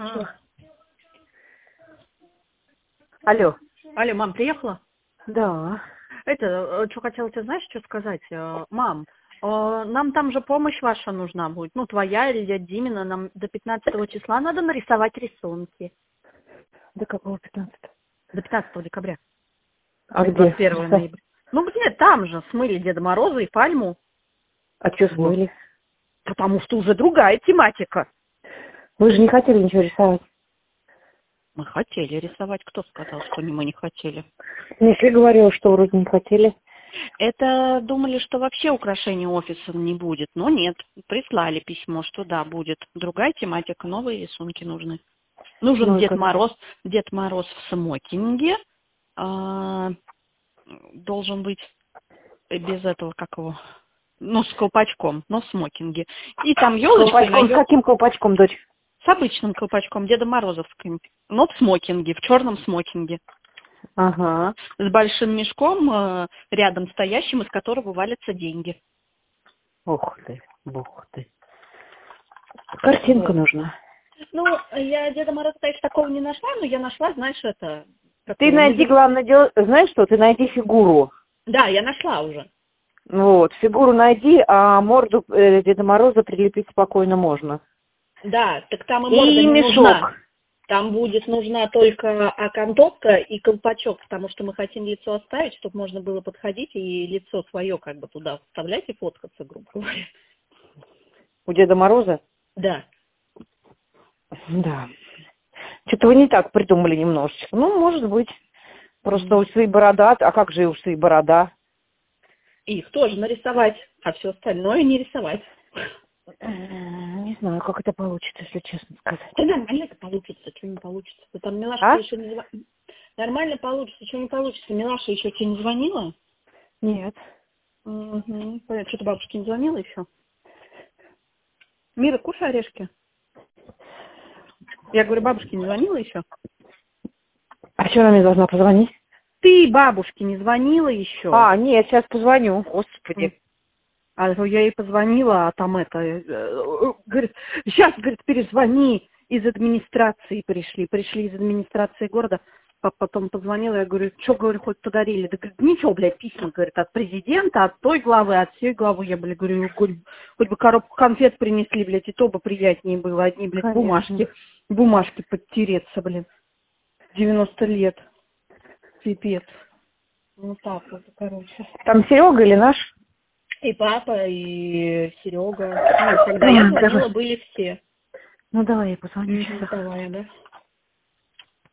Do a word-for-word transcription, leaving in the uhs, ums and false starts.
А. Алло. Алло, мам, приехала? Да. Это, что хотела тебе, знаешь, что сказать? Э, Мам, э, нам там же помощь ваша нужна будет. Ну, твоя или дядя Димина. Нам до пятнадцатого числа надо нарисовать рисунки. До какого пятнадцатого? До пятнадцатого декабря. А где? двадцать первого ноября. Ну, где? Там же. Смыли Деда Мороза и пальму. А что смыли? Потому что уже другая тематика. Вы же не хотели ничего рисовать. Мы хотели рисовать. Кто сказал, что мы не хотели? Если говорила, что вроде не хотели. Это думали, что вообще украшения офиса не будет. Но нет. Прислали письмо, что да, будет. Другая тематика, новые рисунки нужны. Нужен Ну, Дед как... Мороз. Дед Мороз в смокинге. А, должен быть без этого, как его... Ну, с колпачком, но в смокинге. И там елочка. Колпачком, с каким колпачком, дочь? С обычным колпачком, Деда Морозовским. Но в смокинге, в черном смокинге. Ага. С большим мешком, э, рядом стоящим, из которого валятся деньги. Ух ты, бог ты. Картинка Вот. нужна. Ну, я Деда Мороза, конечно, такого не нашла, но я нашла, знаешь, это... Ты найди, нарис... главное дело, знаешь что, ты найди фигуру. Да, я нашла уже. Вот, фигуру найди, а морду э, Деда Мороза прилепить спокойно можно. Да, так там и И морда не мешок. нужна. Там будет нужна только окантовка и колпачок, потому что мы хотим лицо оставить, чтобы можно было подходить и лицо свое как бы туда вставлять и фоткаться, грубо говоря. У Деда Мороза? Да. Да. Что-то вы не так придумали немножечко. Ну, может быть. Просто Mm. усы и борода. А как же усы и борода? Их тоже нарисовать, а все остальное не рисовать. Не знаю, как это получится, если честно сказать. Да нормально это получится, что не получится. Да там Милашка А? еще не звонила. Нормально получится, что не получится. Милаша еще тебе не звонила? Нет. Угу. Понятно, что-то бабушке не звонила еще. Мира, кушай орешки. Я говорю, бабушке не звонила еще? А что она мне должна позвонить? Ты бабушке не звонила еще? А, нет, сейчас позвоню. Господи. А я ей позвонила, а там это, э, э, говорит, сейчас, говорит, перезвони, из администрации пришли, пришли из администрации города, а потом позвонила, я говорю, что, говорю, хоть подарили? Да, говорит, ничего, блядь, письма, говорит, от президента, от той главы, от всей главы, я, блядь, говорю, хоть, хоть бы коробку конфет принесли, блядь, и то бы приятнее было, одни, блядь, Конечно. бумажки, бумажки подтереться, блин, девяносто лет, пипец, вот так вот, короче. Там Серега или наш? И папа, и Серега. Ну, когда я звонила, были все. Ну, давай я позвоню Угу, сейчас. давай, да.